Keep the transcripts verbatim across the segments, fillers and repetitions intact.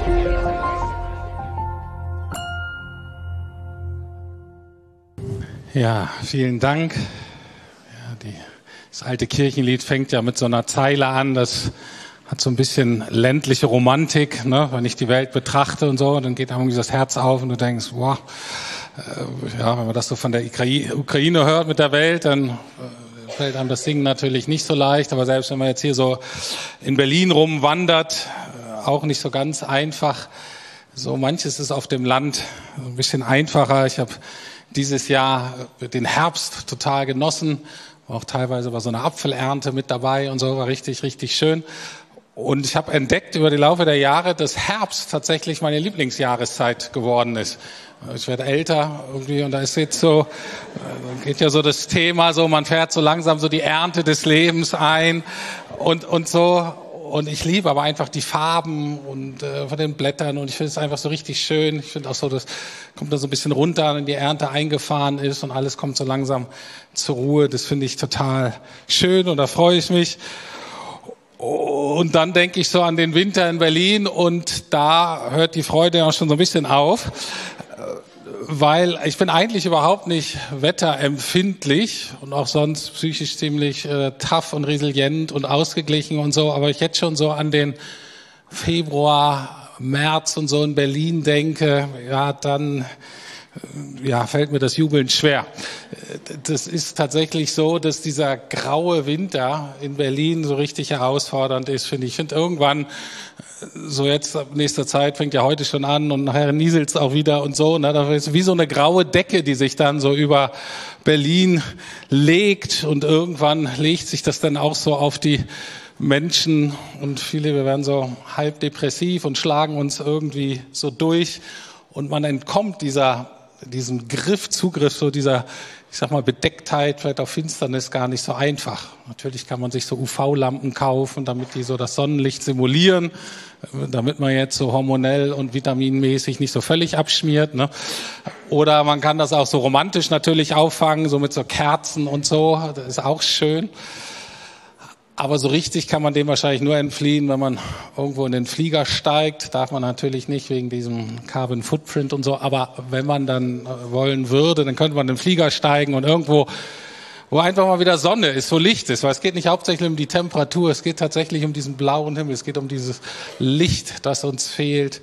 Ja, vielen Dank. Ja, die, das alte Kirchenlied fängt ja mit so einer Zeile an, das hat so ein bisschen ländliche Romantik, ne? Wenn ich die Welt betrachte und so, dann geht irgendwie das Herz auf und du denkst, wow, äh, ja, wenn man das so von der Ukraine hört mit der Welt, dann äh, fällt einem das Singen natürlich nicht so leicht, aber selbst wenn man jetzt hier so in Berlin rumwandert, äh, auch nicht so ganz einfach. So manches ist auf dem Land ein bisschen einfacher. Ich habe dieses Jahr den Herbst total genossen, war auch teilweise bei so einer Apfelernte mit dabei und so, war richtig, richtig schön. Und ich habe entdeckt über die Laufe der Jahre, dass Herbst tatsächlich meine Lieblingsjahreszeit geworden ist. Ich werde älter irgendwie und da ist jetzt so, geht ja so das Thema so, man fährt so langsam so die Ernte des Lebens ein und und so. Und ich liebe aber einfach die Farben und äh, von den Blättern und ich finde es einfach so richtig schön. Ich finde auch so, das kommt da so ein bisschen runter, wenn die Ernte eingefahren ist und alles kommt so langsam zur Ruhe. Das finde ich total schön und da freue ich mich. Und dann denke ich so an den Winter in Berlin und da hört die Freude auch schon so ein bisschen auf. Weil ich bin eigentlich überhaupt nicht wetterempfindlich und auch sonst psychisch ziemlich äh, tough und resilient und ausgeglichen und so. Aber ich jetzt schon so an den Februar, März und so in Berlin denke, ja, dann äh, ja, fällt mir das Jubeln schwer. Das ist tatsächlich so, dass dieser graue Winter in Berlin so richtig herausfordernd ist, finde ich. Ich finde irgendwann, so jetzt ab nächster Zeit, fängt ja heute schon an und nachher nieselt's auch wieder und so. Ne? Das ist wie so eine graue Decke, die sich dann so über Berlin legt und irgendwann legt sich das dann auch so auf die Menschen und viele, wir werden so halb depressiv und schlagen uns irgendwie so durch und man entkommt dieser, diesem Griff, Zugriff, so dieser, ich sag mal, Bedecktheit, vielleicht auch Finsternis gar nicht so einfach. Natürlich kann man sich so U V-Lampen kaufen, damit die so das Sonnenlicht simulieren, damit man jetzt so hormonell und vitaminmäßig nicht so völlig abschmiert, ne? Oder man kann das auch so romantisch natürlich auffangen, so mit so Kerzen und so, das ist auch schön. Aber so richtig kann man dem wahrscheinlich nur entfliehen, wenn man irgendwo in den Flieger steigt. Darf man natürlich nicht wegen diesem Carbon Footprint und so. Aber wenn man dann wollen würde, dann könnte man in den Flieger steigen und irgendwo, wo einfach mal wieder Sonne ist, wo Licht ist. Weil es geht nicht hauptsächlich um die Temperatur, es geht tatsächlich um diesen blauen Himmel. Es geht um dieses Licht, das uns fehlt.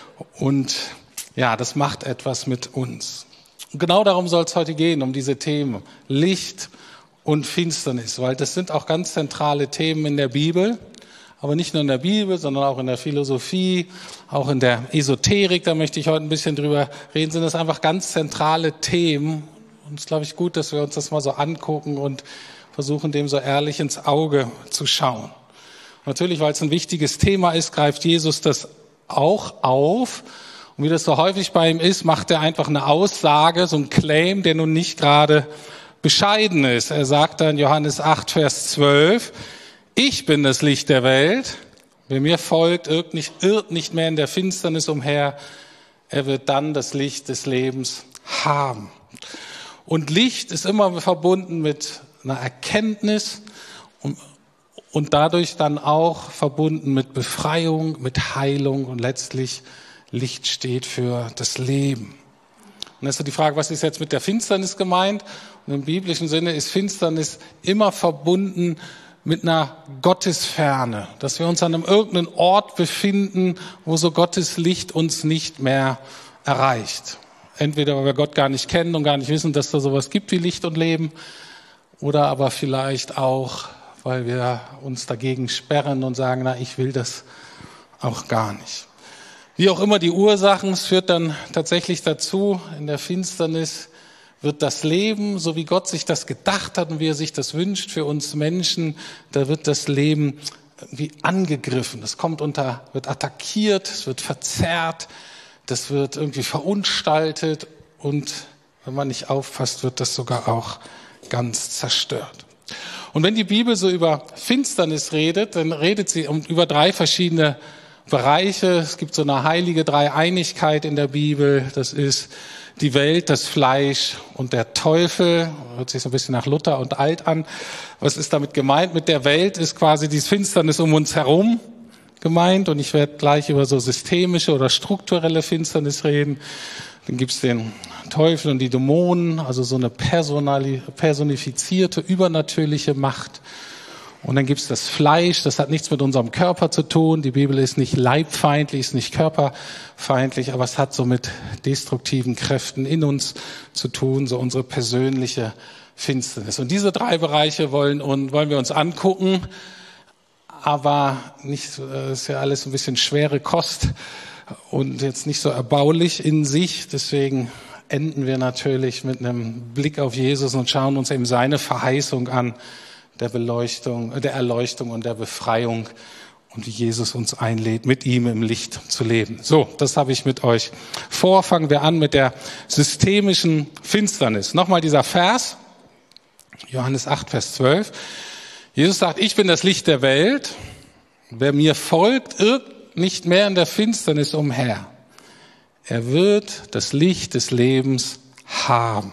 Und ja, das macht etwas mit uns. Und genau darum soll es heute gehen, um diese Themen. Licht und Finsternis, weil das sind auch ganz zentrale Themen in der Bibel, aber nicht nur in der Bibel, sondern auch in der Philosophie, auch in der Esoterik, da möchte ich heute ein bisschen drüber reden, sind das einfach ganz zentrale Themen und es ist, glaube ich, gut, dass wir uns das mal so angucken und versuchen, dem so ehrlich ins Auge zu schauen. Natürlich, weil es ein wichtiges Thema ist, greift Jesus das auch auf und wie das so häufig bei ihm ist, macht er einfach eine Aussage, so einen Claim, der nun nicht gerade bescheiden ist. Er sagt dann Johannes acht, Vers zwölf, ich bin das Licht der Welt, wer mir folgt, irrt nicht, irrt nicht mehr in der Finsternis umher, er wird dann das Licht des Lebens haben. Und Licht ist immer verbunden mit einer Erkenntnis und, und dadurch dann auch verbunden mit Befreiung, mit Heilung und letztlich Licht steht für das Leben. Und das ist so die Frage, was ist jetzt mit der Finsternis gemeint? Und im biblischen Sinne ist Finsternis immer verbunden mit einer Gottesferne, dass wir uns an einem irgendeinem Ort befinden, wo so Gottes Licht uns nicht mehr erreicht. Entweder weil wir Gott gar nicht kennen und gar nicht wissen, dass da sowas gibt wie Licht und Leben, oder aber vielleicht auch, weil wir uns dagegen sperren und sagen, na, ich will das auch gar nicht. Wie auch immer die Ursachen, es führt dann tatsächlich dazu, in der Finsternis wird das Leben, so wie Gott sich das gedacht hat und wie er sich das wünscht für uns Menschen, da wird das Leben irgendwie angegriffen. Es kommt unter, wird attackiert, es wird verzerrt, das wird irgendwie verunstaltet und wenn man nicht aufpasst, wird das sogar auch ganz zerstört. Und wenn die Bibel so über Finsternis redet, dann redet sie um, über drei verschiedene Bereiche. Es gibt so eine heilige Dreieinigkeit in der Bibel. Das ist die Welt, das Fleisch und der Teufel. Hört sich so ein bisschen nach Luther und alt an. Was ist damit gemeint? Mit der Welt ist quasi die Finsternis um uns herum. gemeint und ich werde gleich über so systemische oder strukturelle Finsternis reden. Dann gibt es den Teufel und die Dämonen, also so eine personali- personifizierte, übernatürliche Macht. Und dann gibt es das Fleisch, das hat nichts mit unserem Körper zu tun. Die Bibel ist nicht leibfeindlich, ist nicht körperfeindlich, aber es hat so mit destruktiven Kräften in uns zu tun, so unsere persönliche Finsternis. Und diese drei Bereiche wollen, und wollen wir uns angucken, aber nicht, das ist ja alles ein bisschen schwere Kost und jetzt nicht so erbaulich in sich. Deswegen enden wir natürlich mit einem Blick auf Jesus und schauen uns eben seine Verheißung an, der Beleuchtung, der Erleuchtung und der Befreiung und wie Jesus uns einlädt, mit ihm im Licht zu leben. So, das habe ich mit euch vor. Fangen wir an mit der systemischen Finsternis. Nochmal dieser Vers, Johannes acht, Vers zwölf. Jesus sagt, ich bin das Licht der Welt. Wer mir folgt, irrt nicht mehr in der Finsternis umher. Er wird das Licht des Lebens haben.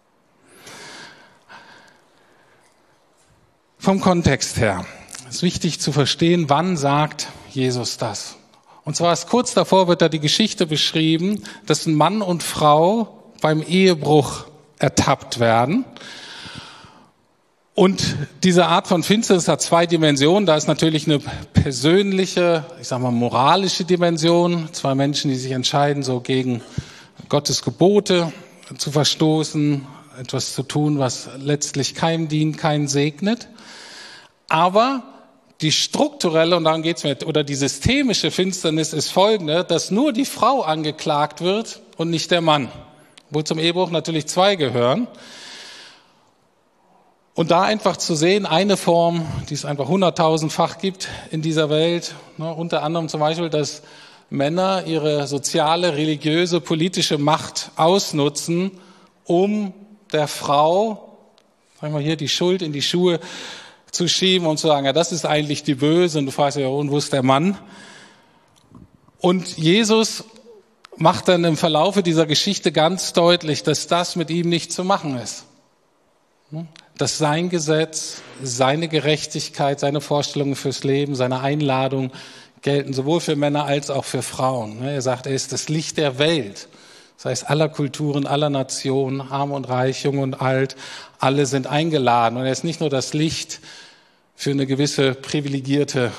Vom Kontext her ist wichtig zu verstehen, wann sagt Jesus das. Und zwar ist kurz davor, wird da die Geschichte beschrieben, dass ein Mann und Frau beim Ehebruch ertappt werden. Und diese Art von Finsternis hat zwei Dimensionen. Da ist natürlich eine persönliche, ich sag mal moralische Dimension. Zwei Menschen, die sich entscheiden, so gegen Gottes Gebote zu verstoßen, etwas zu tun, was letztlich keinem dient, keinen segnet. Aber die strukturelle, und darum geht's mir, oder die systemische Finsternis ist folgende, dass nur die Frau angeklagt wird und nicht der Mann. Wo zum Ehebruch natürlich zwei gehören. Und da einfach zu sehen, eine Form, die es einfach hunderttausendfach gibt in dieser Welt, ne, unter anderem zum Beispiel, dass Männer ihre soziale, religiöse, politische Macht ausnutzen, um der Frau, sagen wir hier, die Schuld in die Schuhe zu schieben und zu sagen, ja, das ist eigentlich die Böse, und du fragst ja, und wo ist der Mann? Und Jesus macht dann im Verlaufe dieser Geschichte ganz deutlich, dass das mit ihm nicht zu machen ist. Dass sein Gesetz, seine Gerechtigkeit, seine Vorstellungen fürs Leben, seine Einladung gelten sowohl für Männer als auch für Frauen. Er sagt, er ist das Licht der Welt. Das heißt, aller Kulturen, aller Nationen, arm und reich, jung und alt, alle sind eingeladen. Und er ist nicht nur das Licht für eine gewisse privilegierte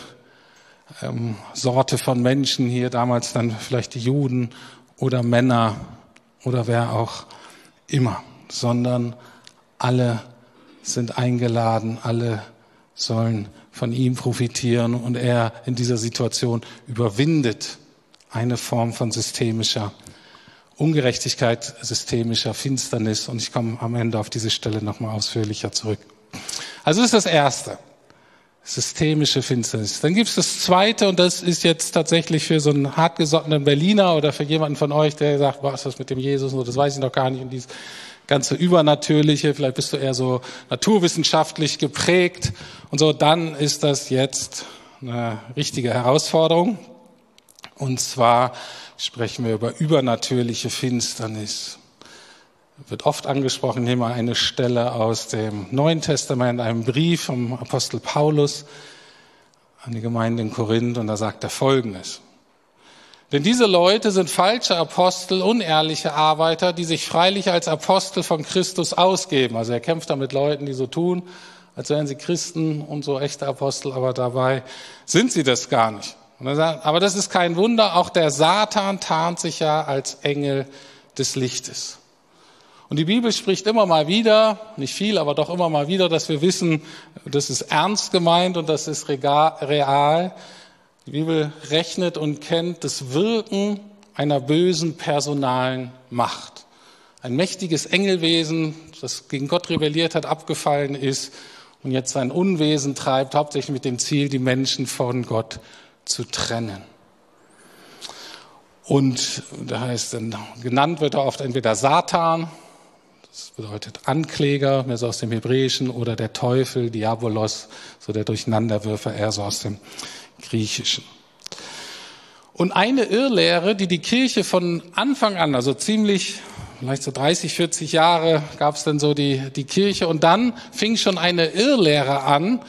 ähm, Sorte von Menschen, hier damals dann vielleicht die Juden oder Männer oder wer auch immer, sondern alle sind eingeladen, alle sollen von ihm profitieren und er in dieser Situation überwindet eine Form von systemischer Ungerechtigkeit, systemischer Finsternis, und ich komme am Ende auf diese Stelle nochmal ausführlicher zurück. Also das ist das Erste, systemische Finsternis. Dann gibt es das Zweite, und das ist jetzt tatsächlich für so einen hartgesottenen Berliner oder für jemanden von euch, der sagt, was ist das mit dem Jesus, das weiß ich noch gar nicht, und dieses ganze Übernatürliche, vielleicht bist du eher so naturwissenschaftlich geprägt und so, dann ist das jetzt eine richtige Herausforderung. Und zwar sprechen wir über übernatürliche Finsternis. Wird oft angesprochen, nehmen wir eine Stelle aus dem Neuen Testament, einem Brief vom Apostel Paulus an die Gemeinde in Korinth, und da sagt er Folgendes. Denn diese Leute sind falsche Apostel, unehrliche Arbeiter, die sich freilich als Apostel von Christus ausgeben. Also er kämpft da mit Leuten, die so tun, als wären sie Christen und so echte Apostel, aber dabei sind sie das gar nicht. Und er sagt, aber das ist kein Wunder, auch der Satan tarnt sich ja als Engel des Lichtes. Und die Bibel spricht immer mal wieder, nicht viel, aber doch immer mal wieder, dass wir wissen, das ist ernst gemeint und das ist real. Die Bibel rechnet und kennt das Wirken einer bösen personalen Macht. Ein mächtiges Engelwesen, das gegen Gott rebelliert hat, abgefallen ist und jetzt sein Unwesen treibt, hauptsächlich mit dem Ziel, die Menschen von Gott zu trennen. Und da heißt dann, genannt wird er oft entweder Satan, das bedeutet Ankläger, mehr so aus dem Hebräischen, oder der Teufel, Diabolos, so der Durcheinanderwürfer, eher so aus dem Griechischen. Und eine Irrlehre, die die Kirche von Anfang an, also ziemlich, vielleicht so dreißig, vierzig Jahre gab es dann so die, die Kirche, und dann fing schon eine Irrlehre an,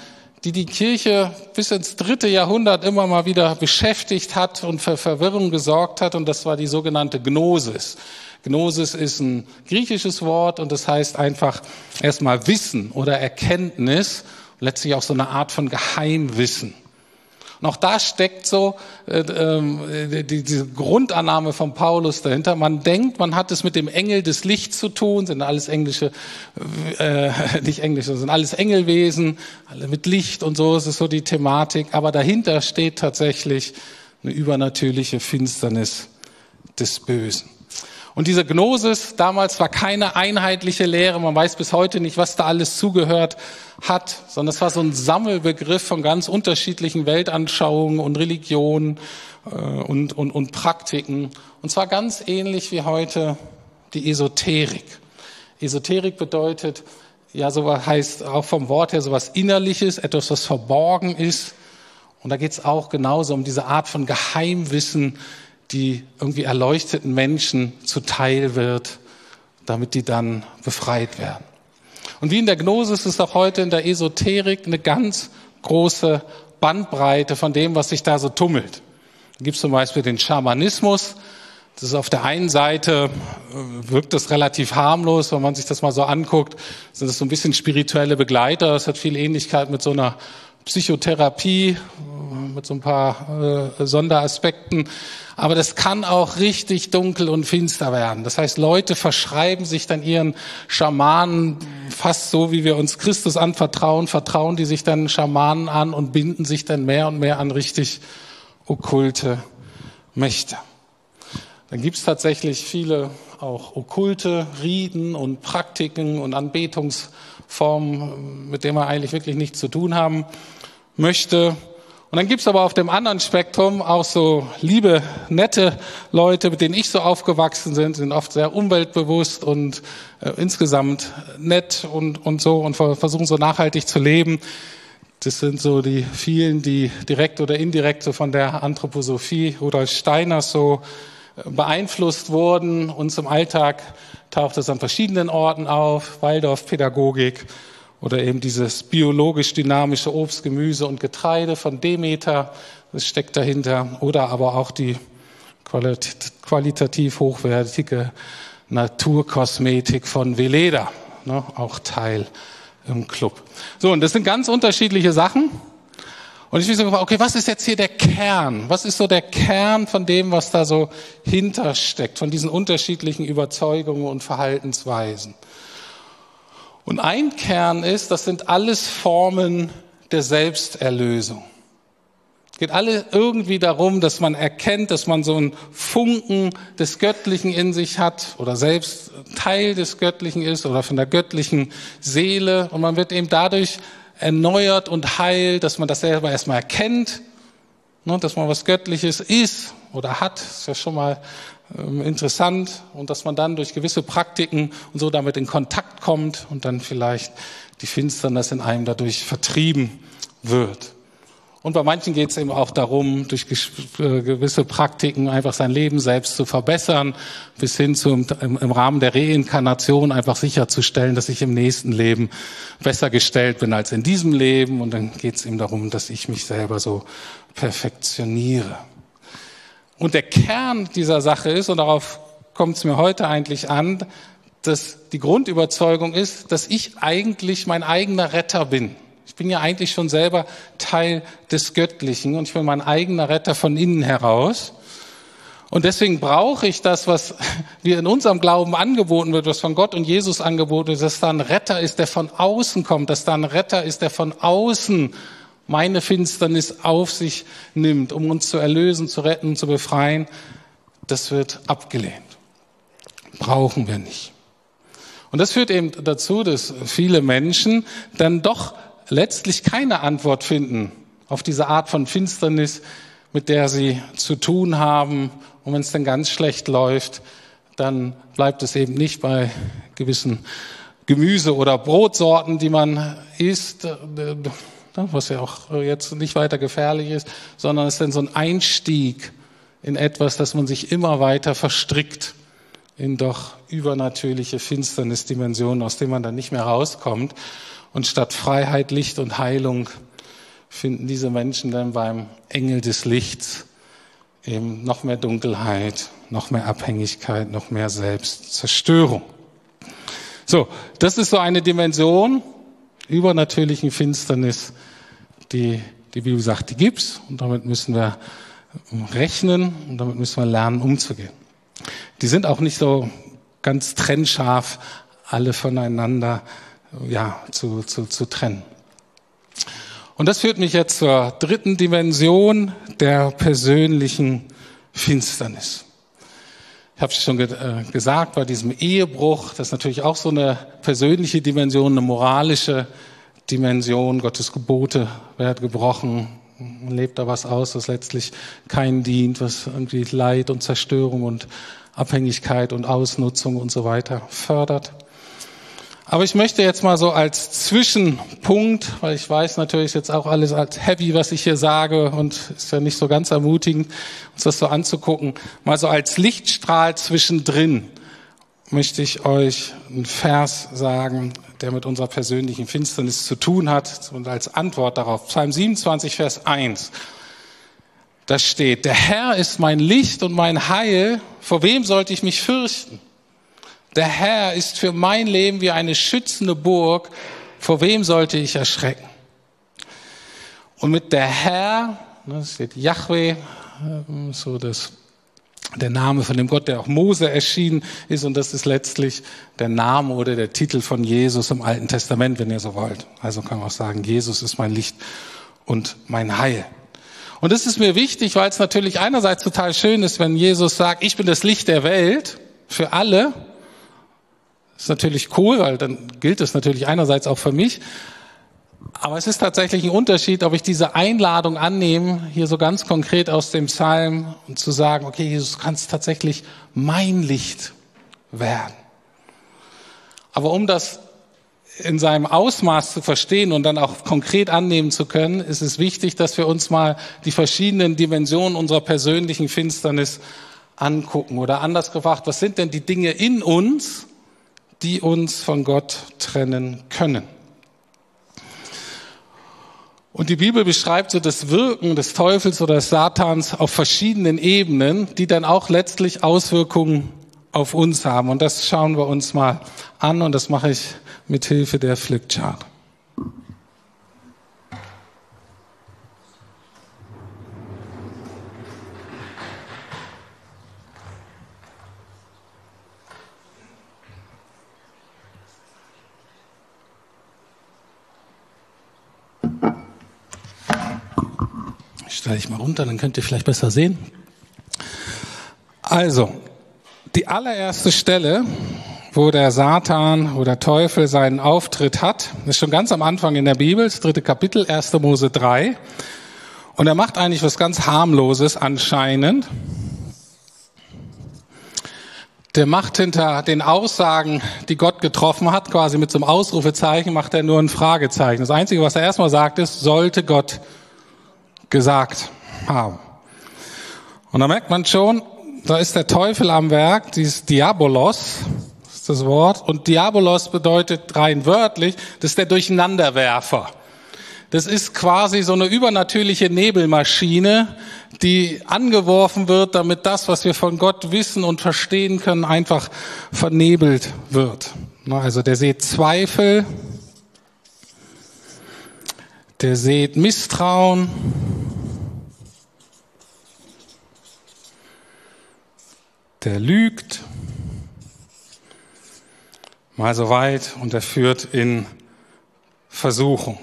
die die Kirche bis ins dritte Jahrhundert immer mal wieder beschäftigt hat und für Verwirrung gesorgt hat. Und das war die sogenannte Gnosis. Gnosis ist ein griechisches Wort und das heißt einfach erstmal Wissen oder Erkenntnis, letztlich auch so eine Art von Geheimwissen. Und auch da steckt so äh, äh, die, diese Grundannahme von Paulus dahinter. Man denkt, man hat es mit dem Engel des Lichts zu tun, sind alles englische, äh, nicht englische, sind alles Engelwesen, alle mit Licht und so, es ist so die Thematik. Aber dahinter steht tatsächlich eine übernatürliche Finsternis des Bösen. Und diese Gnosis damals war keine einheitliche Lehre. Man weiß bis heute nicht, was da alles zugehört hat, sondern es war so ein Sammelbegriff von ganz unterschiedlichen Weltanschauungen und Religionen äh, und, und, und Praktiken. Und zwar ganz ähnlich wie heute die Esoterik. Esoterik bedeutet, ja, sowas heißt auch vom Wort her sowas Innerliches, etwas, was verborgen ist. Und da geht es auch genauso um diese Art von Geheimwissen, die irgendwie erleuchteten Menschen zuteil wird, damit die dann befreit werden. Und wie in der Gnosis ist auch heute in der Esoterik eine ganz große Bandbreite von dem, was sich da so tummelt. Da gibt es zum Beispiel den Schamanismus. Das ist auf der einen Seite, wirkt das relativ harmlos, wenn man sich das mal so anguckt, sind das so ein bisschen spirituelle Begleiter. Das hat viel Ähnlichkeit mit so einer Psychotherapie, mit so ein paar äh, Sonderaspekten. Aber das kann auch richtig dunkel und finster werden. Das heißt, Leute verschreiben sich dann ihren Schamanen fast so, wie wir uns Christus anvertrauen, vertrauen die sich dann Schamanen an und binden sich dann mehr und mehr an richtig okkulte Mächte. Dann gibt es tatsächlich viele auch okkulte Riten und Praktiken und Anbetungsformen, mit denen man eigentlich wirklich nichts zu tun haben möchte. Und dann gibt's aber auf dem anderen Spektrum auch so liebe, nette Leute, mit denen ich so aufgewachsen bin, sind oft sehr umweltbewusst und äh, insgesamt nett und, und so und versuchen so nachhaltig zu leben. Das sind so die vielen, die direkt oder indirekt so von der Anthroposophie Rudolf Steiners so beeinflusst wurden. Uns im Alltag taucht es an verschiedenen Orten auf, Waldorfpädagogik oder eben dieses biologisch dynamische Obst, Gemüse und Getreide von Demeter, das steckt dahinter. Oder aber auch die qualit- qualitativ hochwertige Naturkosmetik von Veleda, ne, auch Teil im Club. So, und das sind ganz unterschiedliche Sachen. Und ich will so, okay, was ist jetzt hier der Kern? Was ist so der Kern von dem, was da so hintersteckt, von diesen unterschiedlichen Überzeugungen und Verhaltensweisen? Und ein Kern ist, das sind alles Formen der Selbsterlösung. Es geht alle irgendwie darum, dass man erkennt, dass man so einen Funken des Göttlichen in sich hat oder selbst Teil des Göttlichen ist oder von der göttlichen Seele. Und man wird eben dadurch erneuert und heil, dass man das selber erstmal erkennt, ne, dass man was Göttliches ist oder hat, ist ja schon mal ähm, interessant, und dass man dann durch gewisse Praktiken und so damit in Kontakt kommt und dann vielleicht die Finsternis in einem dadurch vertrieben wird. Und bei manchen geht es eben auch darum, durch gewisse Praktiken einfach sein Leben selbst zu verbessern, bis hin zum im, im Rahmen der Reinkarnation einfach sicherzustellen, dass ich im nächsten Leben besser gestellt bin als in diesem Leben. Und dann geht es eben darum, dass ich mich selber so perfektioniere. Und der Kern dieser Sache ist, und darauf kommt es mir heute eigentlich an, dass die Grundüberzeugung ist, dass ich eigentlich mein eigener Retter bin. Ich bin ja eigentlich schon selber Teil des Göttlichen und ich bin mein eigener Retter von innen heraus. Und deswegen brauche ich das, was wir in unserem Glauben angeboten wird, was von Gott und Jesus angeboten wird, dass da ein Retter ist, der von außen kommt, dass da ein Retter ist, der von außen meine Finsternis auf sich nimmt, um uns zu erlösen, zu retten und zu befreien. Das wird abgelehnt. Brauchen wir nicht. Und das führt eben dazu, dass viele Menschen dann doch letztlich keine Antwort finden auf diese Art von Finsternis, mit der sie zu tun haben. Und wenn es dann ganz schlecht läuft, dann bleibt es eben nicht bei gewissen Gemüse- oder Brotsorten, die man isst, was ja auch jetzt nicht weiter gefährlich ist, sondern es ist dann so ein Einstieg in etwas, dass man sich immer weiter verstrickt in doch übernatürliche Finsternisdimensionen, aus denen man dann nicht mehr rauskommt. Und statt Freiheit, Licht und Heilung finden diese Menschen dann beim Engel des Lichts eben noch mehr Dunkelheit, noch mehr Abhängigkeit, noch mehr Selbstzerstörung. So, das ist so eine Dimension übernatürlichen Finsternis, die die Bibel sagt, die gibt's, und damit müssen wir rechnen und damit müssen wir lernen, umzugehen. Die sind auch nicht so ganz trennscharf, alle voneinander ja, zu, zu, zu trennen. Und das führt mich jetzt zur dritten Dimension der persönlichen Finsternis. Ich habe es schon ge- äh, gesagt, bei diesem Ehebruch, das ist natürlich auch so eine persönliche Dimension, eine moralische Dimension. Gottes Gebote werden gebrochen. Man lebt da was aus, was letztlich keinen dient, was irgendwie Leid und Zerstörung und Abhängigkeit und Ausnutzung und so weiter fördert. Aber ich möchte jetzt mal so als Zwischenpunkt, weil ich weiß natürlich ist jetzt auch alles als heavy, was ich hier sage, und ist ja nicht so ganz ermutigend, uns das so anzugucken, mal so als Lichtstrahl zwischendrin möchte ich euch einen Vers sagen, der mit unserer persönlichen Finsternis zu tun hat, und als Antwort darauf. Psalm siebenundzwanzig, Vers eins. Da steht, der Herr ist mein Licht und mein Heil, vor wem sollte ich mich fürchten? Der Herr ist für mein Leben wie eine schützende Burg, vor wem sollte ich erschrecken? Und mit der Herr, das steht Jahwe, so das, der Name von dem Gott, der auch Mose erschienen ist, und das ist letztlich der Name oder der Titel von Jesus im Alten Testament, wenn ihr so wollt. Also kann man auch sagen, Jesus ist mein Licht und mein Heil. Und das ist mir wichtig, weil es natürlich einerseits total schön ist, wenn Jesus sagt, ich bin das Licht der Welt für alle. Das ist natürlich cool, weil dann gilt es natürlich einerseits auch für mich. Aber es ist tatsächlich ein Unterschied, ob ich diese Einladung annehme, hier so ganz konkret aus dem Psalm, und zu sagen, okay, Jesus, du kannst tatsächlich mein Licht werden. Aber um das in seinem Ausmaß zu verstehen und dann auch konkret annehmen zu können, ist es wichtig, dass wir uns mal die verschiedenen Dimensionen unserer persönlichen Finsternis angucken. Oder anders gefragt, was sind denn die Dinge in uns, die uns von Gott trennen können? Und die Bibel beschreibt so das Wirken des Teufels oder des Satans auf verschiedenen Ebenen, die dann auch letztlich Auswirkungen auf uns haben. Und das schauen wir uns mal an, und das mache ich mit Hilfe der Flipchart. Stelle ich mal runter, dann könnt ihr vielleicht besser sehen. Also, die allererste Stelle, wo der Satan, wo der Teufel seinen Auftritt hat, ist schon ganz am Anfang in der Bibel, das dritte Kapitel, erster Mose drei. Und er macht eigentlich was ganz harmloses anscheinend. Der macht hinter den Aussagen, die Gott getroffen hat, quasi mit so einem Ausrufezeichen, macht er nur ein Fragezeichen. Das Einzige, was er erstmal sagt, ist, sollte Gott gesagt haben. Und da merkt man schon, da ist der Teufel am Werk, dieses Diabolos, das ist das Wort. Und Diabolos bedeutet rein wörtlich, das ist der Durcheinanderwerfer. Das ist quasi so eine übernatürliche Nebelmaschine, die angeworfen wird, damit das, was wir von Gott wissen und verstehen können, einfach vernebelt wird. Also der sät Zweifel, der sät Misstrauen, der lügt, mal so weit, und er führt in Versuchung.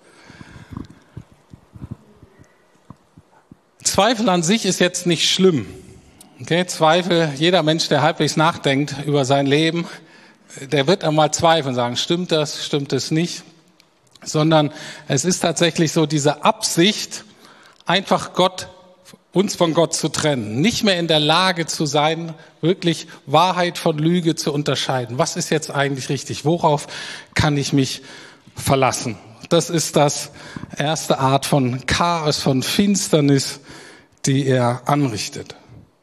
Zweifel an sich ist jetzt nicht schlimm. Okay, Zweifel, jeder Mensch, der halbwegs nachdenkt über sein Leben, der wird einmal zweifeln, sagen, stimmt das, stimmt es nicht? Sondern es ist tatsächlich so diese Absicht, einfach Gott, uns von Gott zu trennen, nicht mehr in der Lage zu sein, wirklich Wahrheit von Lüge zu unterscheiden. Was ist jetzt eigentlich richtig? Worauf kann ich mich verlassen? Das ist das erste Art von Chaos, von Finsternis, die er anrichtet.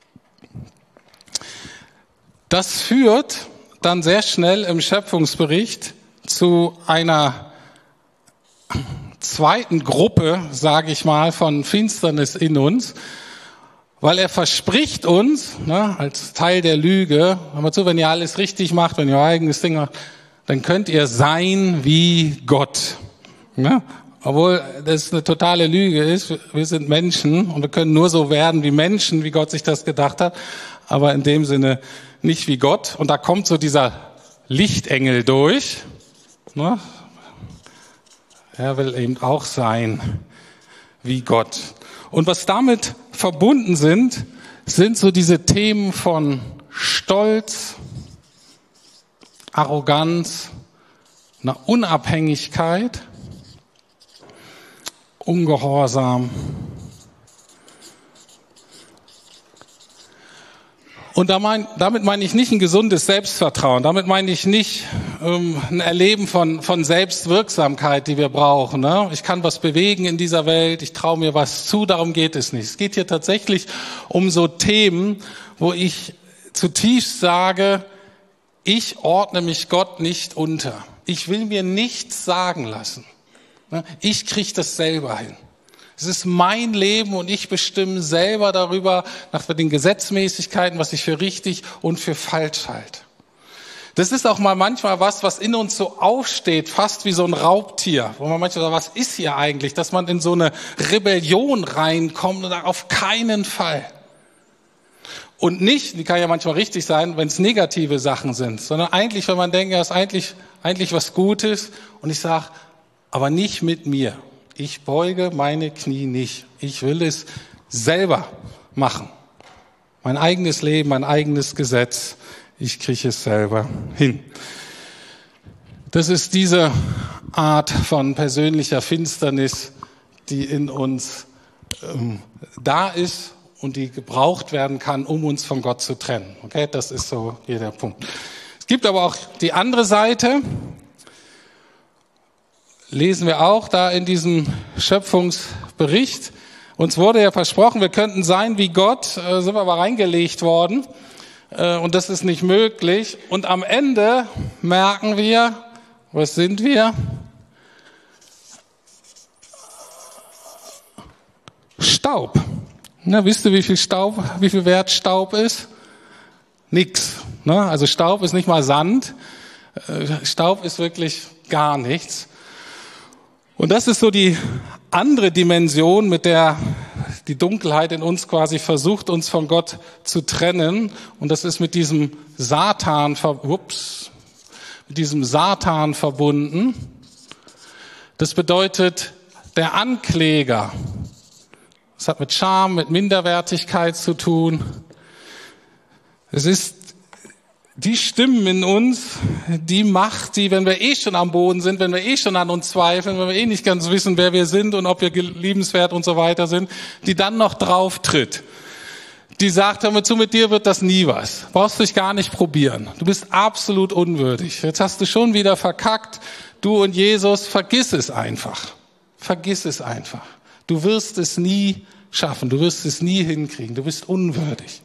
Das führt dann sehr schnell im Schöpfungsbericht zu einer zweiten Gruppe, sage ich mal, von Finsternis in uns, weil er verspricht uns, ne, als Teil der Lüge, hör mal zu, wenn ihr alles richtig macht, wenn ihr euer eigenes Ding macht, dann könnt ihr sein wie Gott. Ne? Obwohl das eine totale Lüge ist, wir sind Menschen und wir können nur so werden wie Menschen, wie Gott sich das gedacht hat, aber in dem Sinne nicht wie Gott. Und da kommt so dieser Lichtengel durch. Ne? Er will eben auch sein wie Gott. Und was damit verbunden sind, sind so diese Themen von Stolz, Arroganz, einer Unabhängigkeit, Ungehorsam. Und da mein, damit meine ich nicht ein gesundes Selbstvertrauen, damit meine ich nicht ähm, ein Erleben von, von Selbstwirksamkeit, die wir brauchen. Ne? Ich kann was bewegen in dieser Welt, ich traue mir was zu, darum geht es nicht. Es geht hier tatsächlich um so Themen, wo ich zutiefst sage, ich ordne mich Gott nicht unter. Ich will mir nichts sagen lassen. Ich kriege das selber hin. Es ist mein Leben und ich bestimme selber darüber, nach den Gesetzmäßigkeiten, was ich für richtig und für falsch halte. Das ist auch mal manchmal was, was in uns so aufsteht, fast wie so ein Raubtier, wo man manchmal sagt, was ist hier eigentlich, dass man in so eine Rebellion reinkommt und sagt, auf keinen Fall. Und nicht, die kann ja manchmal richtig sein, wenn es negative Sachen sind, sondern eigentlich, wenn man denkt, ja, ist eigentlich, eigentlich was Gutes und ich sage, aber nicht mit mir. Ich beuge meine Knie nicht. Ich will es selber machen. Mein eigenes Leben, mein eigenes Gesetz. Ich kriege es selber hin. Das ist diese Art von persönlicher Finsternis, die in uns ähm, da ist und die gebraucht werden kann, um uns von Gott zu trennen. Okay, das ist so hier der Punkt. Es gibt aber auch die andere Seite. Lesen wir auch da in diesem Schöpfungsbericht. Uns wurde ja versprochen, wir könnten sein wie Gott, äh, sind wir aber reingelegt worden äh, und das ist nicht möglich. Und am Ende merken wir, was sind wir? Staub. Na, wisst ihr, wie viel Staub, wie viel Wert Staub ist? Nix. Ne? Also Staub ist nicht mal Sand. Äh, Staub ist wirklich gar nichts. Und das ist so die andere Dimension, mit der die Dunkelheit in uns quasi versucht, uns von Gott zu trennen. Und das ist mit diesem Satan, ups, mit diesem Satan verbunden. Das bedeutet der Ankläger. Das hat mit Scham, mit Minderwertigkeit zu tun. Es ist die Stimmen in uns, die Macht, die, wenn wir eh schon am Boden sind, wenn wir eh schon an uns zweifeln, wenn wir eh nicht ganz wissen, wer wir sind und ob wir liebenswert und so weiter sind, die dann noch drauf tritt. Die sagt, hör mal zu, mit dir wird das nie was. Brauchst dich gar nicht probieren. Du bist absolut unwürdig. Jetzt hast du schon wieder verkackt. Du und Jesus, vergiss es einfach. Vergiss es einfach. Du wirst es nie schaffen. Du wirst es nie hinkriegen. Du bist unwürdig.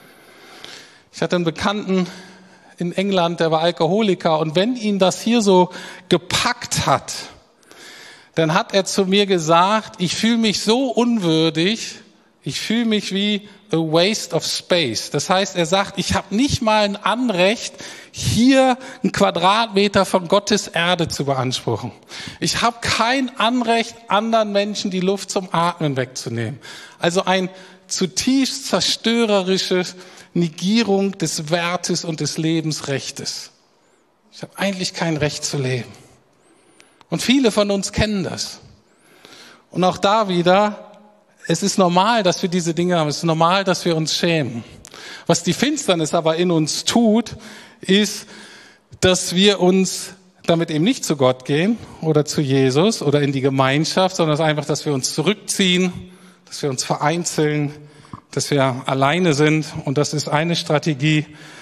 Ich hatte einen Bekannten in England, der war Alkoholiker, und wenn ihn das hier so gepackt hat, dann hat er zu mir gesagt, ich fühle mich so unwürdig, ich fühle mich wie a waste of space. Das heißt, er sagt, ich habe nicht mal ein Anrecht, hier einen Quadratmeter von Gottes Erde zu beanspruchen. Ich habe kein Anrecht, anderen Menschen die Luft zum Atmen wegzunehmen. Also ein zutiefst zerstörerisches Negierung des Wertes und des Lebensrechtes. Ich habe eigentlich kein Recht zu leben. Und viele von uns kennen das. Und auch da wieder, es ist normal, dass wir diese Dinge haben. Es ist normal, dass wir uns schämen. Was die Finsternis aber in uns tut, ist, dass wir uns damit eben nicht zu Gott gehen oder zu Jesus oder in die Gemeinschaft, sondern einfach, dass wir uns zurückziehen, dass wir uns vereinzeln, dass wir alleine sind. Und das ist eine Strategie,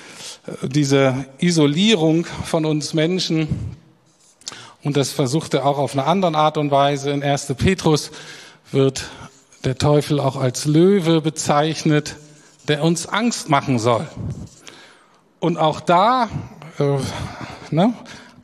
diese Isolierung von uns Menschen. Und das versucht er auch auf eine andere Art und Weise. In erster Petrus wird der Teufel auch als Löwe bezeichnet, der uns Angst machen soll. Und auch da, äh, ne,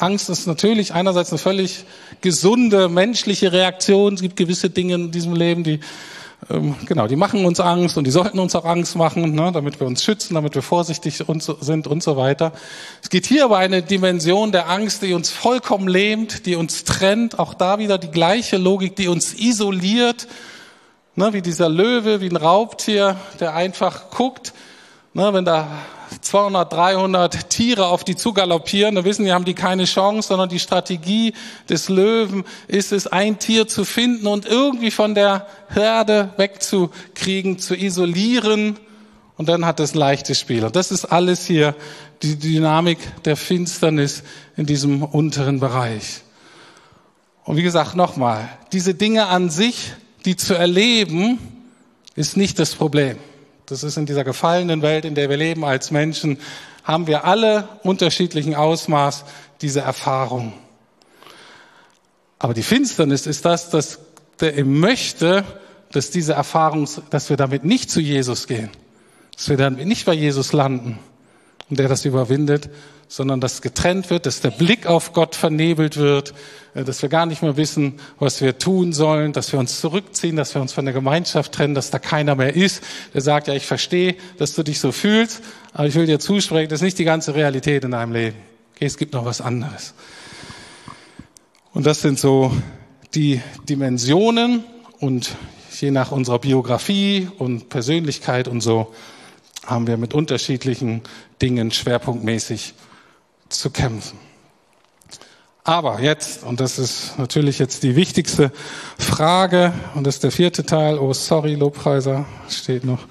Angst ist natürlich einerseits eine völlig gesunde menschliche Reaktion. Es gibt gewisse Dinge in diesem Leben, die ähm, genau, die machen uns Angst und die sollten uns auch Angst machen, ne, damit wir uns schützen, damit wir vorsichtig und so, sind und so weiter. Es geht hier aber eine Dimension der Angst, die uns vollkommen lähmt, die uns trennt. Auch da wieder die gleiche Logik, die uns isoliert, ne, wie dieser Löwe, wie ein Raubtier, der einfach guckt, ne, wenn da zweihundert, dreihundert Tiere auf die zugaloppieren, dann wissen die, haben die keine Chance, sondern die Strategie des Löwen ist es, ein Tier zu finden und irgendwie von der Herde wegzukriegen, zu isolieren, und dann hat es ein leichtes Spiel. Und das ist alles hier die Dynamik der Finsternis in diesem unteren Bereich. Und wie gesagt, nochmal, diese Dinge an sich, die zu erleben, ist nicht das Problem. Das ist in dieser gefallenen Welt, in der wir leben als Menschen, haben wir alle unterschiedlichen Ausmaß diese Erfahrung. Aber die Finsternis ist das, dass der möchte, dass diese Erfahrung, dass wir damit nicht zu Jesus gehen, dass wir damit nicht bei Jesus landen und der das überwindet, sondern dass getrennt wird, dass der Blick auf Gott vernebelt wird, dass wir gar nicht mehr wissen, was wir tun sollen, dass wir uns zurückziehen, dass wir uns von der Gemeinschaft trennen, dass da keiner mehr ist, der sagt, ja, ich verstehe, dass du dich so fühlst, aber ich will dir zusprechen, das ist nicht die ganze Realität in deinem Leben. Okay, es gibt noch was anderes. Und das sind so die Dimensionen, und je nach unserer Biografie und Persönlichkeit und so haben wir mit unterschiedlichen Dingen schwerpunktmäßig zu kämpfen. Aber jetzt, und das ist natürlich jetzt die wichtigste Frage, und das ist der vierte Teil, oh sorry, Lobpreiser, steht noch.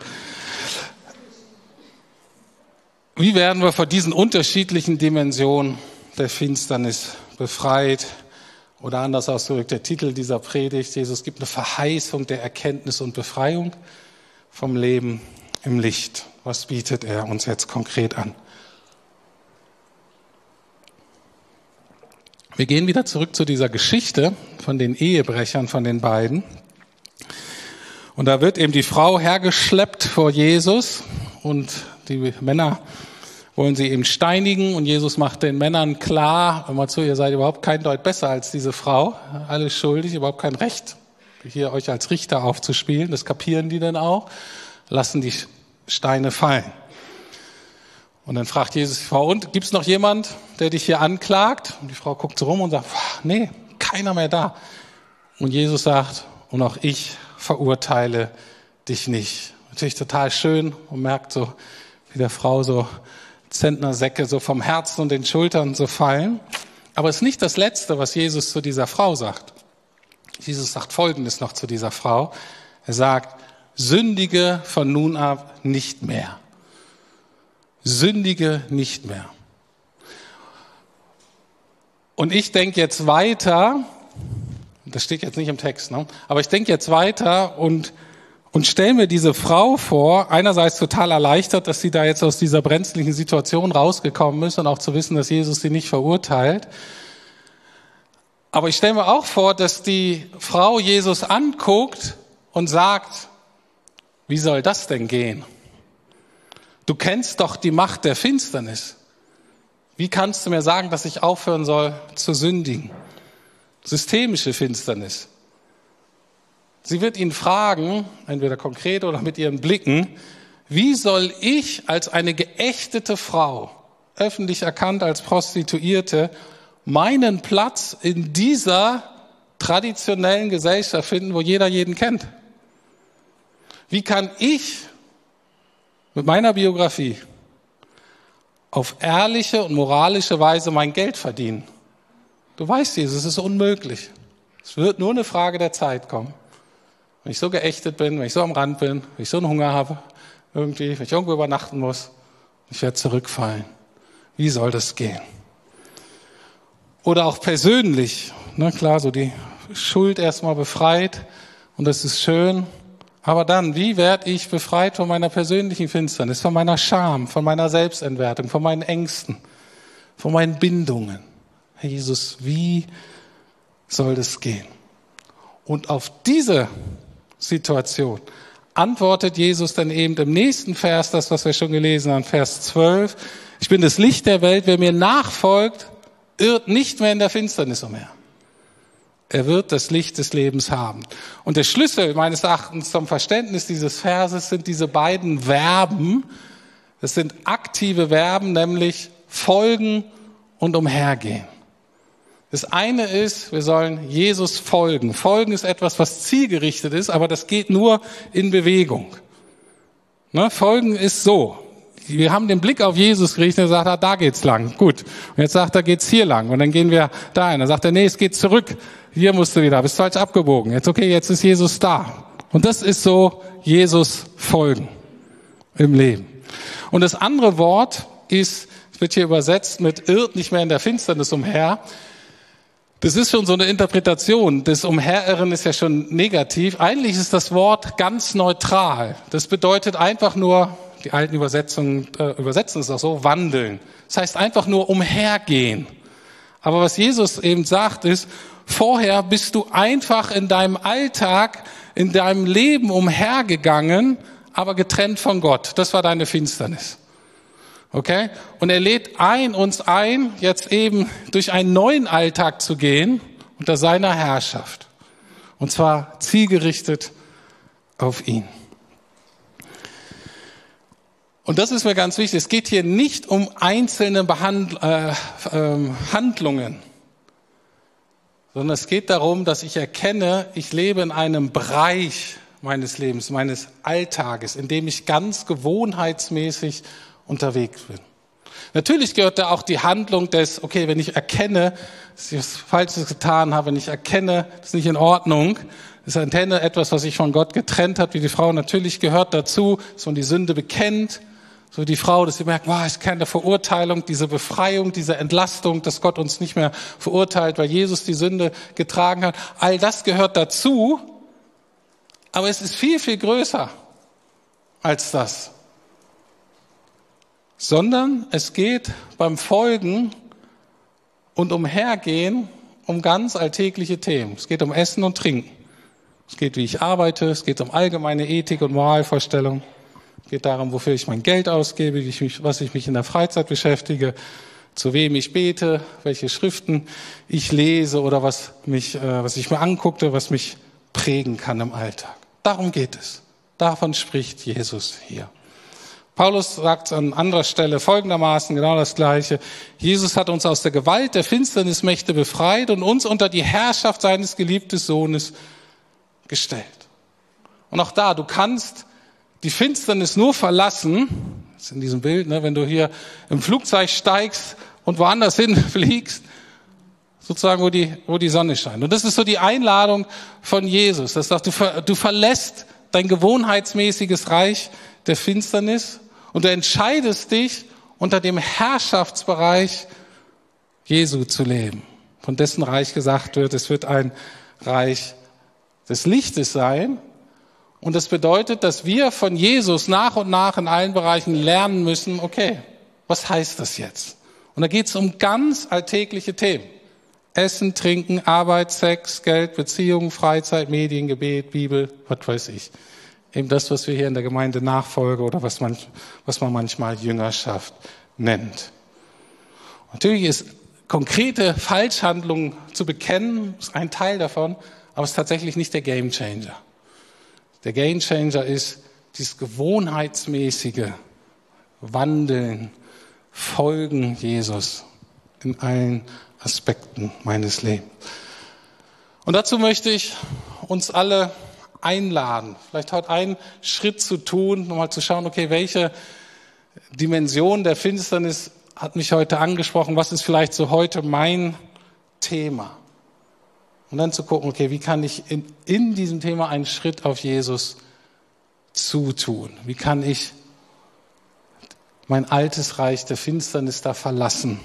Wie werden wir vor diesen unterschiedlichen Dimensionen der Finsternis befreit? Oder anders ausgedrückt, der Titel dieser Predigt, Jesus gibt eine Verheißung der Erkenntnis und Befreiung vom Leben im Licht. Was bietet er uns jetzt konkret an? Wir gehen wieder zurück zu dieser Geschichte von den Ehebrechern, von den beiden. Und da wird eben die Frau hergeschleppt vor Jesus und die Männer wollen sie eben steinigen, und Jesus macht den Männern klar, hör mal zu, ihr seid überhaupt kein Deut besser als diese Frau, alles schuldig, überhaupt kein Recht, hier euch als Richter aufzuspielen, das kapieren die dann auch, lassen die Steine fallen. Und dann fragt Jesus die Frau, und gibt's noch jemand, der dich hier anklagt? Und die Frau guckt so rum und sagt, nee, keiner mehr da. Und Jesus sagt, und auch ich verurteile dich nicht. Natürlich total schön, und merkt so, wie der Frau so Zentnersäcke so vom Herzen und den Schultern so fallen. Aber es ist nicht das Letzte, was Jesus zu dieser Frau sagt. Jesus sagt Folgendes noch zu dieser Frau. Er sagt, sündige von nun ab nicht mehr. Sündige nicht mehr. Und ich denke jetzt weiter, das steht jetzt nicht im Text, ne? Aber ich denke jetzt weiter und Und stell mir diese Frau vor, einerseits total erleichtert, dass sie da jetzt aus dieser brenzlichen Situation rausgekommen ist und auch zu wissen, dass Jesus sie nicht verurteilt. Aber ich stelle mir auch vor, dass die Frau Jesus anguckt und sagt, wie soll das denn gehen? Du kennst doch die Macht der Finsternis. Wie kannst du mir sagen, dass ich aufhören soll zu sündigen? Systemische Finsternis. Sie wird ihn fragen, entweder konkret oder mit ihren Blicken, wie soll ich als eine geächtete Frau, öffentlich erkannt als Prostituierte, meinen Platz in dieser traditionellen Gesellschaft finden, wo jeder jeden kennt? Wie kann ich mit meiner Biografie auf ehrliche und moralische Weise mein Geld verdienen? Du weißt, Jesus, es ist unmöglich. Es wird nur eine Frage der Zeit kommen. Wenn ich so geächtet bin, wenn ich so am Rand bin, wenn ich so einen Hunger habe, irgendwie, wenn ich irgendwo übernachten muss, ich werde zurückfallen. Wie soll das gehen? Oder auch persönlich, ne, klar, so die Schuld erstmal befreit, und das ist schön. Aber dann, wie werde ich befreit von meiner persönlichen Finsternis, von meiner Scham, von meiner Selbstentwertung, von meinen Ängsten, von meinen Bindungen? Herr Jesus, wie soll das gehen? Und auf diese Situation antwortet Jesus dann eben im nächsten Vers, das, was wir schon gelesen haben, Vers zwölf. Ich bin das Licht der Welt, wer mir nachfolgt, irrt nicht mehr in der Finsternis umher. Er wird das Licht des Lebens haben. Und der Schlüssel meines Erachtens zum Verständnis dieses Verses sind diese beiden Verben. Das sind aktive Verben, nämlich folgen und umhergehen. Das eine ist, wir sollen Jesus folgen. Folgen ist etwas, was zielgerichtet ist, aber das geht nur in Bewegung. Ne? Folgen ist so. Wir haben den Blick auf Jesus gerichtet und sagt, ah, da geht's lang. Gut. Und jetzt sagt er, geht's hier lang. Und dann gehen wir dahin. Dann sagt er, nee, es geht zurück. Hier musst du wieder. Bist falsch abgebogen. Jetzt, okay, jetzt ist Jesus da. Und das ist so Jesus folgen im Leben. Und das andere Wort ist, es wird hier übersetzt mit irrt nicht mehr in der Finsternis umher. Das ist schon so eine Interpretation. Das Umherirren ist ja schon negativ. Eigentlich ist das Wort ganz neutral. Das bedeutet einfach nur, die alten Übersetzungen äh, übersetzen es auch so, wandeln. Das heißt einfach nur umhergehen. Aber was Jesus eben sagt ist, vorher bist du einfach in deinem Alltag, in deinem Leben umhergegangen, aber getrennt von Gott. Das war deine Finsternis. Okay? Und er lädt ein, uns ein, jetzt eben durch einen neuen Alltag zu gehen, unter seiner Herrschaft. Und zwar zielgerichtet auf ihn. Und das ist mir ganz wichtig. Es geht hier nicht um einzelne Behand- äh, äh, Handlungen, sondern es geht darum, dass ich erkenne, ich lebe in einem Bereich meines Lebens, meines Alltages, in dem ich ganz gewohnheitsmäßig unterwegs bin. Natürlich gehört da auch die Handlung des, okay, wenn ich erkenne, dass ich was Falsches getan habe, wenn ich erkenne, das ist nicht in Ordnung, das ist Antenne, etwas, was sich von Gott getrennt hat, wie die Frau, natürlich gehört dazu, dass man die Sünde bekennt, so wie die Frau, dass sie merkt, wow, ich kenne Verurteilung, diese Befreiung, diese Entlastung, dass Gott uns nicht mehr verurteilt, weil Jesus die Sünde getragen hat. All das gehört dazu, aber es ist viel, viel größer als das. Sondern es geht beim Folgen und Umhergehen um ganz alltägliche Themen. Es geht um Essen und Trinken. Es geht, wie ich arbeite. Es geht um allgemeine Ethik und Moralvorstellungen. Es geht darum, wofür ich mein Geld ausgebe, wie ich mich, was ich mich in der Freizeit beschäftige, zu wem ich bete, welche Schriften ich lese oder was mich, äh, was ich mir anguckte, was mich prägen kann im Alltag. Darum geht es. Davon spricht Jesus hier. Paulus sagt an anderer Stelle folgendermaßen genau das Gleiche. Jesus hat uns aus der Gewalt der Finsternismächte befreit und uns unter die Herrschaft seines geliebten Sohnes gestellt. Und auch da, du kannst die Finsternis nur verlassen, das ist in diesem Bild, ne, wenn du hier im Flugzeug steigst und woanders hin fliegst, sozusagen, wo die, wo die Sonne scheint. Und das ist so die Einladung von Jesus. Das sagt, du, ver, du verlässt dein gewohnheitsmäßiges Reich der Finsternis und du entscheidest dich, unter dem Herrschaftsbereich Jesu zu leben. Von dessen Reich gesagt wird, es wird ein Reich des Lichtes sein. Und das bedeutet, dass wir von Jesus nach und nach in allen Bereichen lernen müssen, okay, was heißt das jetzt? Und da geht es um ganz alltägliche Themen. Essen, Trinken, Arbeit, Sex, Geld, Beziehungen, Freizeit, Medien, Gebet, Bibel, was weiß ich. Eben das, was wir hier in der Gemeinde Nachfolge oder was man, was man manchmal Jüngerschaft nennt. Natürlich ist konkrete Falschhandlungen zu bekennen, ist ein Teil davon, aber es ist tatsächlich nicht der Gamechanger. Der Gamechanger ist dieses gewohnheitsmäßige Wandeln, Folgen Jesus in allen Aspekten meines Lebens. Und dazu möchte ich uns alle einladen, vielleicht heute einen Schritt zu tun, nochmal zu schauen, okay, welche Dimension der Finsternis hat mich heute angesprochen, was ist vielleicht so heute mein Thema? Und dann zu gucken, okay, wie kann ich in, in diesem Thema einen Schritt auf Jesus zutun? Wie kann ich mein altes Reich der Finsternis da verlassen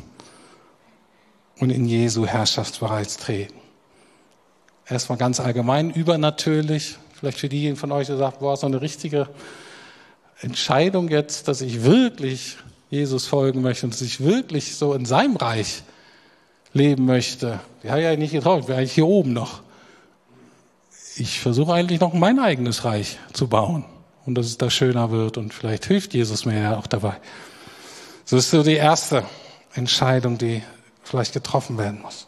und in Jesu Herrschaftsbereich treten? Erstmal ganz allgemein, übernatürlich. Vielleicht für diejenigen von euch, die sagen, boah, so eine richtige Entscheidung jetzt, dass ich wirklich Jesus folgen möchte und dass ich wirklich so in seinem Reich leben möchte. Die habe ich ja nicht getraut, ich wäre eigentlich hier oben noch. Ich versuche eigentlich noch mein eigenes Reich zu bauen und dass es da schöner wird und vielleicht hilft Jesus mir ja auch dabei. So ist so die erste Entscheidung, die vielleicht getroffen werden muss.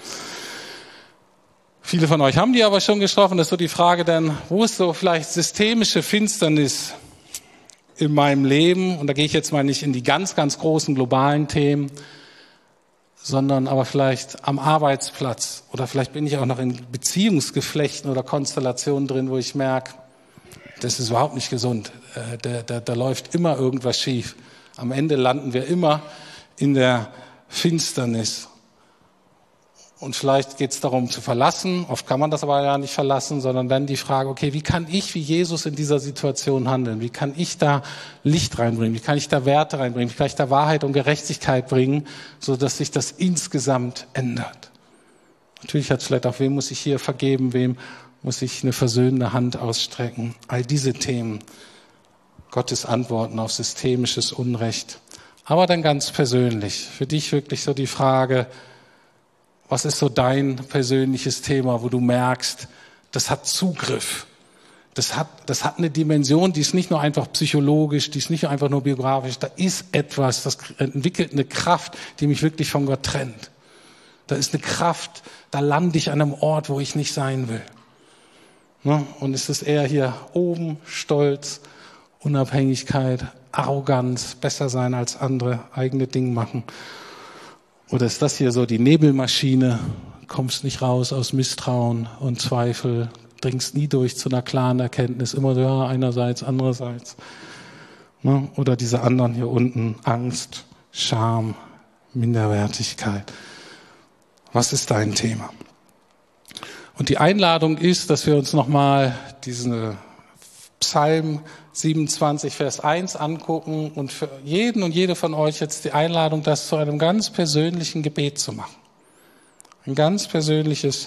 Viele von euch haben die aber schon getroffen. Das ist so die Frage dann, wo ist so vielleicht systemische Finsternis in meinem Leben? Und da gehe ich jetzt mal nicht in die ganz, ganz großen globalen Themen, sondern aber vielleicht am Arbeitsplatz. Oder vielleicht bin ich auch noch in Beziehungsgeflechten oder Konstellationen drin, wo ich merke, das ist überhaupt nicht gesund. Äh, da, da, da läuft immer irgendwas schief. Am Ende landen wir immer in der Finsternis. Und vielleicht geht es darum zu verlassen. Oft kann man das aber ja nicht verlassen, sondern dann die Frage, okay, wie kann ich wie Jesus in dieser Situation handeln? Wie kann ich da Licht reinbringen? Wie kann ich da Werte reinbringen? Wie kann ich da Wahrheit und Gerechtigkeit bringen, sodass sich das insgesamt ändert? Natürlich hat es vielleicht auch, wem muss ich hier vergeben, wem muss ich eine versöhnende Hand ausstrecken? All diese Themen, Gottes Antworten auf systemisches Unrecht. Aber dann ganz persönlich, für dich wirklich so die Frage, was ist so dein persönliches Thema, wo du merkst, das hat Zugriff, das hat, das hat eine Dimension, die ist nicht nur einfach psychologisch, die ist nicht einfach nur biografisch, da ist etwas, das entwickelt eine Kraft, die mich wirklich von Gott trennt. Da ist eine Kraft, da lande ich an einem Ort, wo ich nicht sein will. Und es ist eher hier oben, Stolz, Unabhängigkeit, Arroganz, besser sein als andere, eigene Dinge machen. Oder ist das hier so die Nebelmaschine, kommst nicht raus aus Misstrauen und Zweifel, dringst nie durch zu einer klaren Erkenntnis, immer so, ja, einerseits, andererseits. Ne? Oder diese anderen hier unten, Angst, Scham, Minderwertigkeit. Was ist dein Thema? Und die Einladung ist, dass wir uns nochmal diesen Psalm siebenundzwanzig, Vers eins angucken und für jeden und jede von euch jetzt die Einladung, das zu einem ganz persönlichen Gebet zu machen. Ein ganz persönliches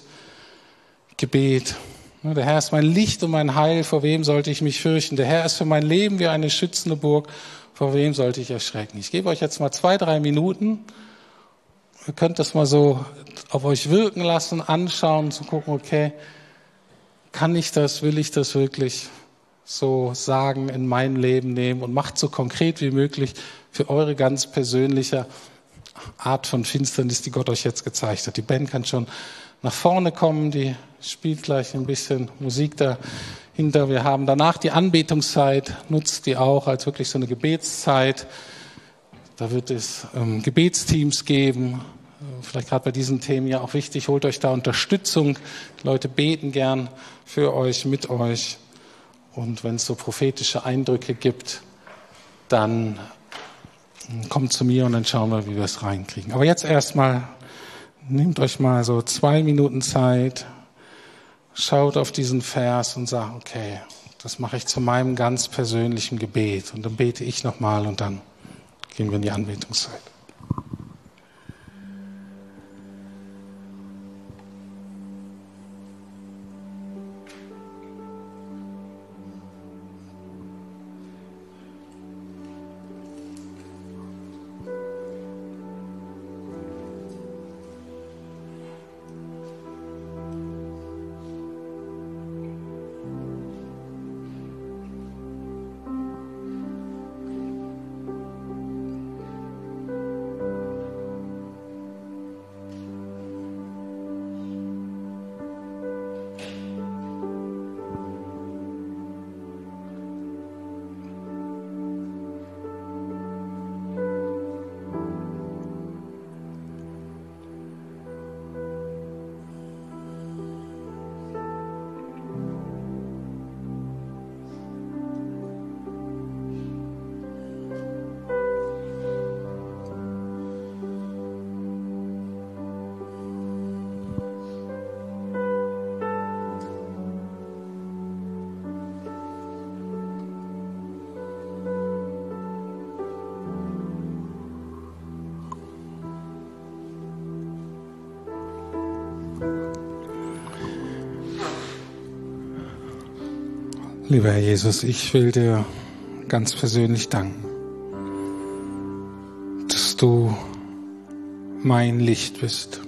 Gebet. Der Herr ist mein Licht und mein Heil, vor wem sollte ich mich fürchten? Der Herr ist für mein Leben wie eine schützende Burg, vor wem sollte ich erschrecken? Ich gebe euch jetzt mal zwei, drei Minuten. Ihr könnt das mal so auf euch wirken lassen, anschauen, zu gucken, okay, kann ich das, will ich das wirklich so sagen, in mein Leben nehmen und macht so konkret wie möglich für eure ganz persönliche Art von Finsternis, die Gott euch jetzt gezeigt hat. Die Band kann schon nach vorne kommen, die spielt gleich ein bisschen Musik dahinter. Wir haben danach die Anbetungszeit, nutzt die auch als wirklich so eine Gebetszeit. Da wird es ähm, Gebetsteams geben, vielleicht gerade bei diesen Themen ja auch wichtig, holt euch da Unterstützung. Die Leute beten gern für euch, mit euch. Und wenn es so prophetische Eindrücke gibt, dann kommt zu mir und dann schauen wir, wie wir es reinkriegen. Aber jetzt erstmal, nehmt euch mal so zwei Minuten Zeit, schaut auf diesen Vers und sagt, okay, das mache ich zu meinem ganz persönlichen Gebet. Und dann bete ich nochmal und dann gehen wir in die Anbetungszeit. Lieber Herr Jesus, ich will dir ganz persönlich danken, dass du mein Licht bist.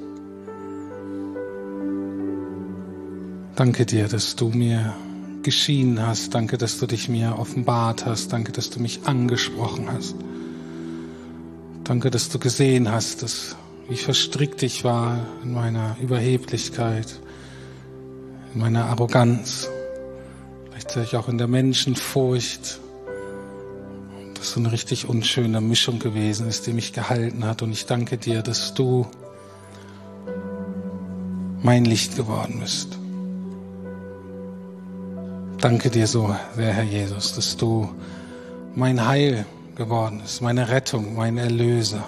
Danke dir, dass du mir geschienen hast. Danke, dass du dich mir offenbart hast. Danke, dass du mich angesprochen hast. Danke, dass du gesehen hast, dass wie verstrickt ich war in meiner Überheblichkeit, in meiner Arroganz, vielleicht auch in der Menschenfurcht. Das ist so eine richtig unschöne Mischung gewesen ist, die mich gehalten hat. Und ich danke dir, dass du mein Licht geworden bist. Danke dir so sehr, Herr Jesus, dass du mein Heil geworden bist, meine Rettung, mein Erlöser.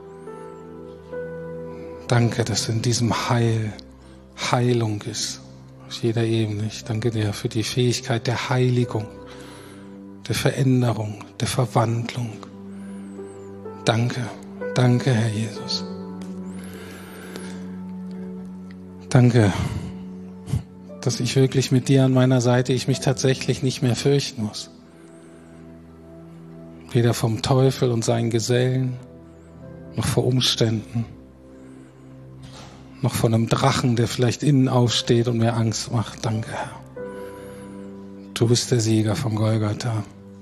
Danke, dass in diesem Heil Heilung ist, auf jeder Ebene. Ich danke dir für die Fähigkeit der Heiligung, der Veränderung, der Verwandlung. Danke, danke, Herr Jesus. Danke, dass ich wirklich mit dir an meiner Seite, ich mich tatsächlich nicht mehr fürchten muss. Weder vom Teufel und seinen Gesellen, noch vor Umständen, noch von einem Drachen, der vielleicht innen aufsteht und mir Angst macht. Danke, Herr. Du bist der Sieger vom Golgatha.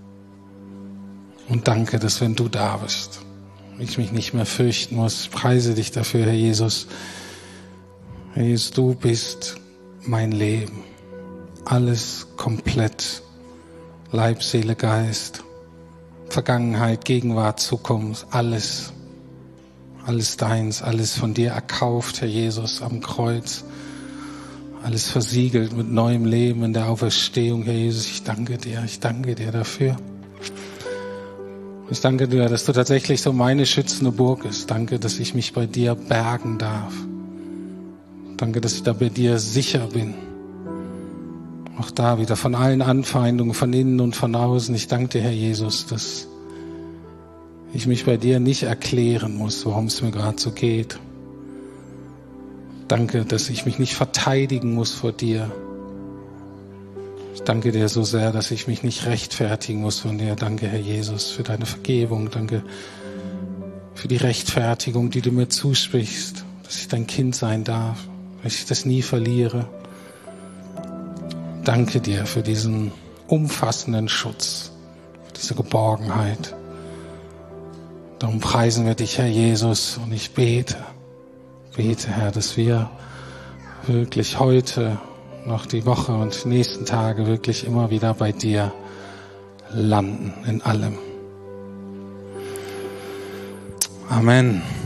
Und danke, dass wenn du da bist, ich mich nicht mehr fürchten muss. Ich preise dich dafür, Herr Jesus. Herr Jesus, du bist mein Leben. Alles komplett. Leib, Seele, Geist. Vergangenheit, Gegenwart, Zukunft. Alles. Alles deins. Alles von dir erkauft, Herr Jesus, am Kreuz. Alles versiegelt mit neuem Leben in der Auferstehung, Herr Jesus. Ich danke dir. Ich danke dir dafür. Ich danke dir, dass du tatsächlich so meine schützende Burg bist. Danke, dass ich mich bei dir bergen darf. Danke, dass ich da bei dir sicher bin. Auch da wieder von allen Anfeindungen, von innen und von außen. Ich danke dir, Herr Jesus, dass ich mich bei dir nicht erklären muss, worum es mir gerade so geht. Danke, dass ich mich nicht verteidigen muss vor dir. Ich danke dir so sehr, dass ich mich nicht rechtfertigen muss von dir. Danke, Herr Jesus, für deine Vergebung. Danke für die Rechtfertigung, die du mir zusprichst, dass ich dein Kind sein darf, dass ich das nie verliere. Danke dir für diesen umfassenden Schutz, für diese Geborgenheit. Darum preisen wir dich, Herr Jesus, und ich bete, bete, Herr, dass wir wirklich heute, noch die Woche und die nächsten Tage wirklich immer wieder bei dir landen in allem. Amen.